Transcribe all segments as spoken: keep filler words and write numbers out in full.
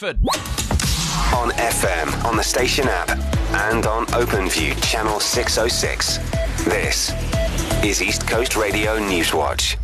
Bedford. On F M, on the station app, and on OpenView channel six oh six. This is East Coast Radio Newswatch.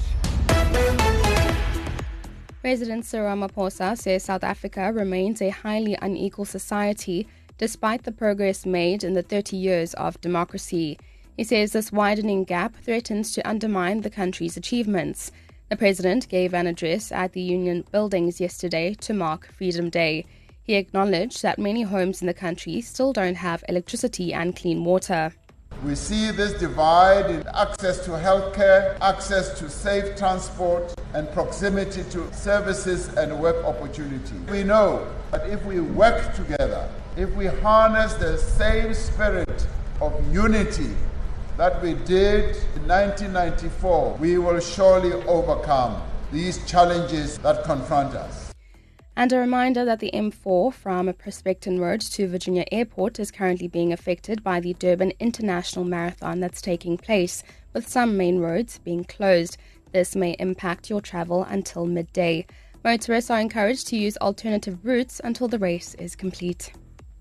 President Cyril Ramaphosa says South Africa remains a highly unequal society despite the progress made in the thirty years of democracy. He says this widening gap threatens to undermine the country's achievements. The president gave an address at the Union Buildings yesterday to mark Freedom Day. He acknowledged that many homes in the country still don't have electricity and clean water. We see this divide in access to healthcare, access to safe transport, and proximity to services and work opportunity. We know that if we work together, if we harness the same spirit of unity that we did in nineteen ninety-four, we will surely overcome these challenges that confront us. And a reminder that the M four from Prospecton Road to Virginia Airport is currently being affected by the Durban International Marathon that's taking place, with some main roads being closed. This may impact your travel until midday. Motorists are encouraged to use alternative routes until the race is complete.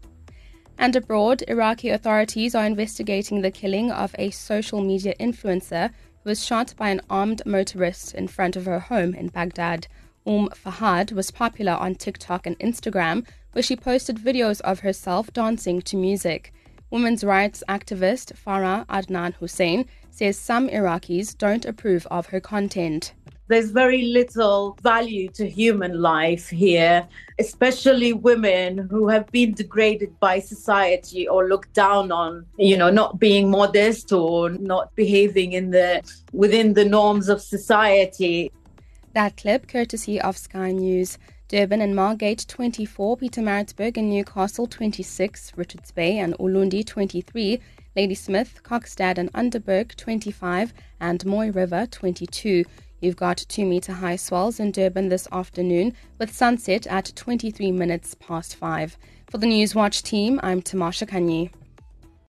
And abroad, Iraqi authorities are investigating the killing of a social media influencer who was shot by an armed motorist in front of her home in Baghdad. Umm Fahad was popular on TikTok and Instagram, where she posted videos of herself dancing to music. Women's rights activist Farah Adnan Hussein says some Iraqis don't approve of her content. There's very little value to human life here, especially women who have been degraded by society or looked down on, you know, not being modest or not behaving in the within the norms of society. That clip courtesy of Sky News. Durban and Margate twenty-four, Pietermaritzburg and Newcastle twenty-six, Richards Bay and Ulundi twenty-three, Ladysmith, Kokstad and Underberg twenty-five, and Moy River twenty-two. You've got two metre high swells in Durban this afternoon, with sunset at twenty-three minutes past five. For the Newswatch team, I'm Tamasha Kanyi.